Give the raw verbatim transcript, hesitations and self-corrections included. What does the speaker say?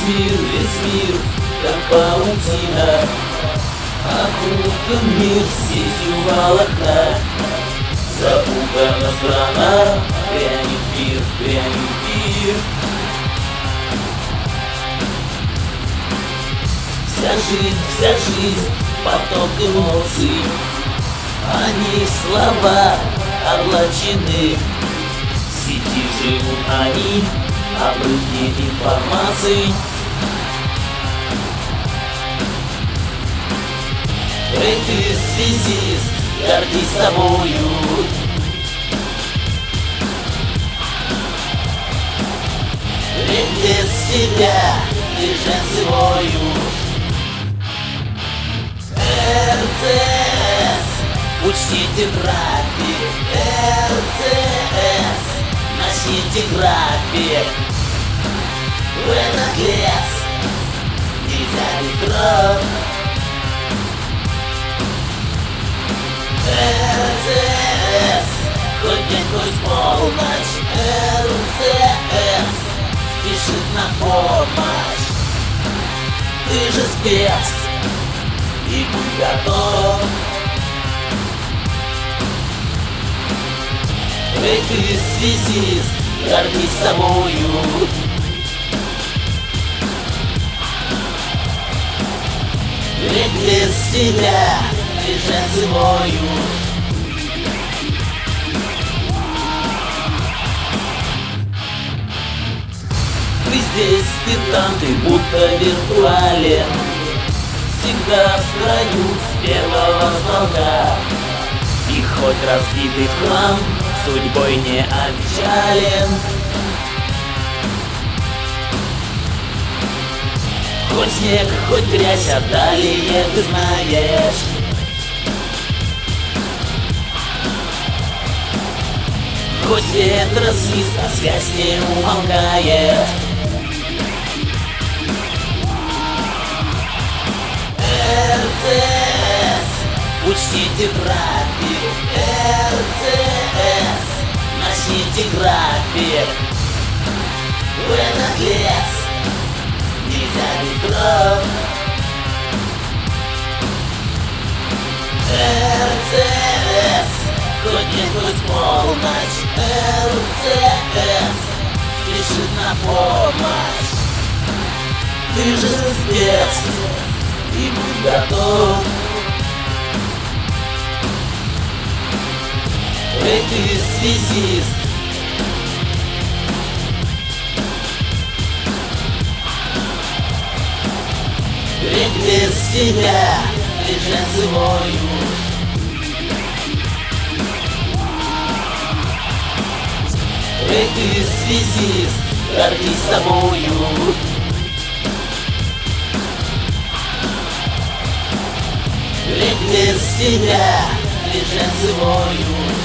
мир, весь мир, как паутина, окутан мир сетью волокна. Запугана страна, грянет пир, грянет пир. Вся жизнь, вся жизнь, поток эмоций, они слова облачены. В сети живут они, обрывки информации. Эй, ты связист, гордись собою. Ведь без тебя движенцы воют. эр цэ эс, учтите трафик. эр цэ эс, носите график. В этот лес нельзя без дров. эр цэ эс, хоть день, хоть полночь. эр цэ эс спешит на помощь. Ты же спец, и будь готов. Эй, ты связист, гордись собою. Ведь без тебя движенцы воют. Ты здесь, ты там, ты будто виртуален, всегда в строю с первого звонка. И хоть разбитый в хлам, судьбой не опечален. Хоть снег, хоть грязь, а далее ты знаешь. Хоть ветра свист, а связь не умолкает. эр цэ эс, учтите трафик. эр цэ эс, носите график. В этот лес нельзя без дров. эр цэ эс, хоть день, хоть полночь. эр цэ эс спешит на помощь. Ты же спец, и будь готов. Эй, ты связист, ведь без тебя движенцы воют. Эй, ты связист, гордись собою. Ведь без тебя движенцы воют.